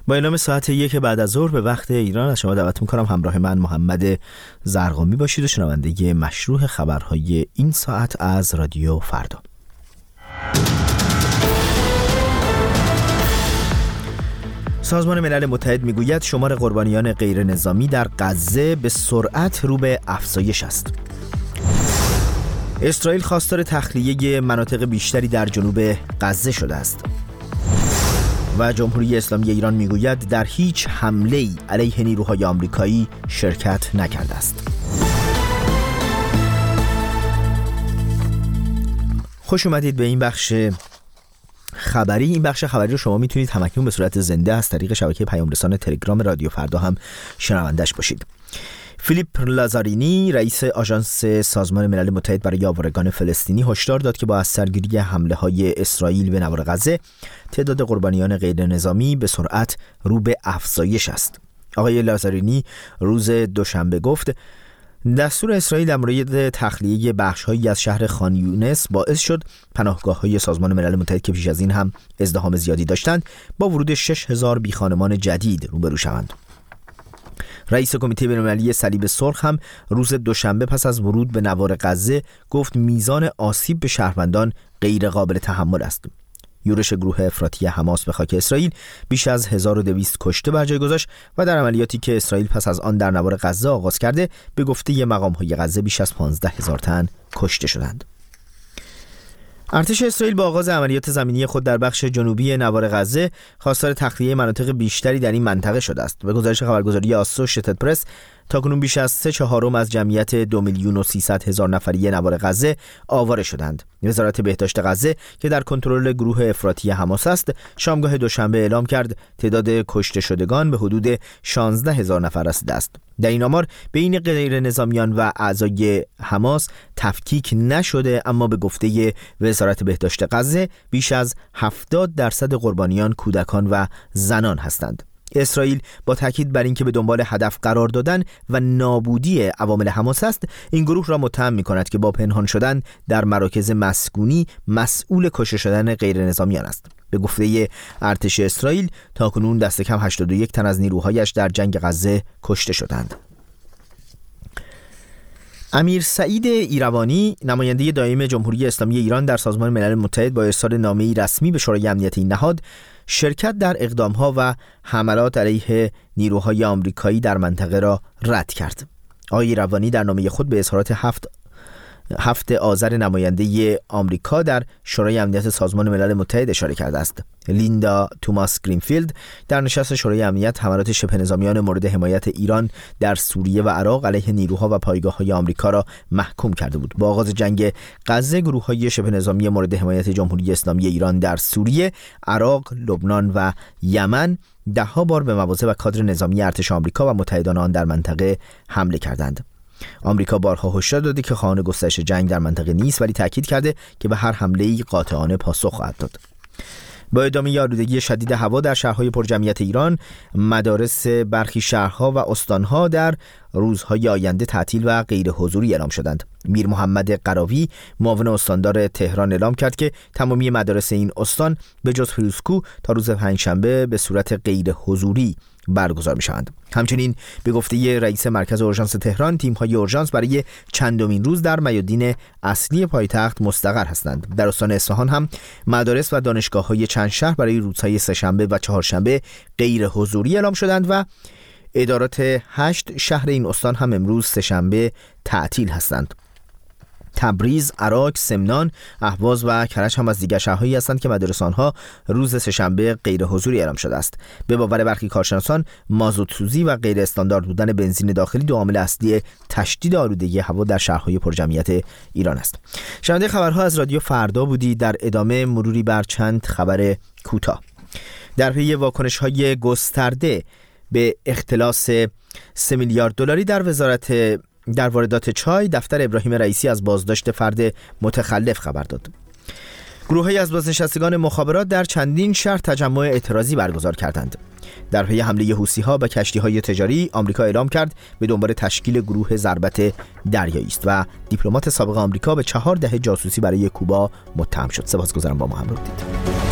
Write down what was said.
با اعلام ساعت 1 بعد از ظهر به وقت ایران از شما دعوت می‌کنم همراه من محمد زرقامی باشید و شنونده مشروح خبرهای این ساعت از رادیو فردا. سازمان ملل متحد میگوید شمار قربانیان غیر نظامی در غزه به سرعت رو به افزایش است. اسرائیل خواستار تخلیه مناطق بیشتری در جنوب غزه شده است. و جمهوری اسلامی ایران میگوید در هیچ حمله‌ای علیه نیروهای آمریکایی شرکت نکرده است. خوش اومدید به این بخش خبری. این بخش خبری رو شما میتونید همکنون به صورت زنده از طریق شبکه پیام رسان تلگرام رادیو فردا هم شنوندش باشید. فیلیپ لازارینی رئیس آژانس سازمان ملل متحد برای آوارگان فلسطینی هشدار داد که با از سرگیری حمله‌های اسرائیل به نوار غزه تعداد قربانیان غیر نظامی به سرعت رو به افزایش است. آقای لازارینی روز دوشنبه گفت دستور اسرائیل در مورد تخلیه بخش‌هایی از شهر خان یونس باعث شد پناهگاه‌های سازمان ملل متحد که پیش از این هم ازدحام زیادی داشتند با ورود 6000 بیخانمان جدید روبرو شوند. رئیس کمیته بین‌المللی صلیب سرخ هم روز دوشنبه پس از ورود به نوار غزه گفت میزان آسیب به شهروندان غیر قابل تحمل است. یورش گروه افراطی حماس به خاک اسرائیل بیش از 1200 کشته بر جای گذاشت و در عملیاتی که اسرائیل پس از آن در نوار غزه آغاز کرده به گفته مقام‌های غزه بیش از 15000 تن کشته شدند. ارتش اسرائیل با آغاز عملیات زمینی خود در بخش جنوبی نوار غزه خواستار تخلیه مناطق بیشتری در این منطقه شده است. به گزارش خبرگزاری آسوشیتد پرس تاکنون بیش از 3/4 از جمعیت 2,300,000 نفری نوار غزه آواره شدند. وزارت بهداشت غزه که در کنترل گروه افراطی حماس است شامگاه دوشنبه اعلام کرد تعداد کشته شدگان به حدود 16,000 نفر رسیده است. در این آمار بین غیر نظامیان و اعضای حماس تفکیک نشده، اما به گفته وزارت بهداشت غزه بیش از 70% قربانیان کودکان و زنان هستند. اسرائیل با تاکید بر اینکه به دنبال هدف قرار دادن و نابودی عوامل حماس است، این گروه را متهم می‌کند که با پنهان شدن در مراکز مسکونی مسئول کشته شدن غیر نظامیان است. به گفته ارتش اسرائیل تاکنون دست کم 81 تن از نیروهایش در جنگ غزه کشته شدند. امیر سعید ایروانی نماینده دائم جمهوری اسلامی ایران در سازمان ملل متحد با ارسال نامه‌ای رسمی به شورای امنیت این نهاد شرکت در اقدام‌ها و حملات علیه نیروهای آمریکایی در منطقه را رد کرد. آقای ایروانی در نامه خود به اظهارات 7 آذر نماینده آمریکا در شورای امنیت سازمان ملل متحد اشاره کرده است. لیندا توماس گرینفیلد در نشست شورای امنیت حملات شبه نظامیان مورد حمایت ایران در سوریه و عراق علیه نیروها و پایگاه‌های آمریکا را محکوم کرده بود. با آغاز جنگ غزه گروه‌های شبه نظامی مورد حمایت جمهوری اسلامی ایران در سوریه، عراق، لبنان و یمن ده‌ها بار به مواضع و کادر نظامی ارتش آمریکا و متحدان آن در منطقه حمله کردند. آمریکا بارها هشدار داده که خواهان گسترش جنگ در منطقه نیست، ولی تاکید کرده که به هر حمله‌ای قاطعانه پاسخ خواهد داد. با ادامه آلودگی شدید هوا در شهرهای پرجمعیت ایران، مدارس برخی شهرها و استانها در روزهای آینده تعطیل و غیر حضوری اعلام شدند. میر محمد قراوی معاون استاندار تهران اعلام کرد که تمامی مدارس این استان به جز فیروزکوه تا روز پنجشنبه به صورت غیر حضوری برگزار می‌شوند. همچنین به گفته رئیس مرکز اورژانس تهران، تیم‌های اورژانس برای چندمین روز در میادین اصلی پایتخت مستقر هستند. در استان اصفهان هم مدارس و دانشگاه‌های چند شهر برای روزهای سه‌شنبه و چهارشنبه غیر حضوری اعلام شدند و ادارات 8 شهر این استان هم امروز سه‌شنبه تعطیل هستند. تبریز، عراق، سمنان، اهواز و کرج هم از دیگر شهرهایی هستند که مدارس آنها روز سه‌شنبه غیر حضوری اعلام شده است. به باور برخی کارشناسان، مازوت سوزی و غیر استاندارد بودن بنزین داخلی دو عامل اصلی تشدید آلودگی هوا در شهرهای پرجمعیت ایران است. شنونده خبرها از رادیو فردا بودید. در ادامه مروری بر چند خبر کوتاه. در پی واکنش‌های گسترده به اختلاس 3 میلیارد دلاری در واردات چای، دفتر ابراهیم رئیسی از بازداشت فرد متخلف خبر داد. گروه‌هایی از بازنشستگان مخابرات در چندین شهر تجمع اعتراضی برگزار کردند. در پی حمله حوثی‌ها به کشتی‌های تجاری، آمریکا اعلام کرد به دنبال تشکیل گروه ضربت دریایی است و دیپلمات سابق آمریکا به 4 دهه جاسوسی برای کوبا متهم شد. سپاسگزارم با ما همراه بودید.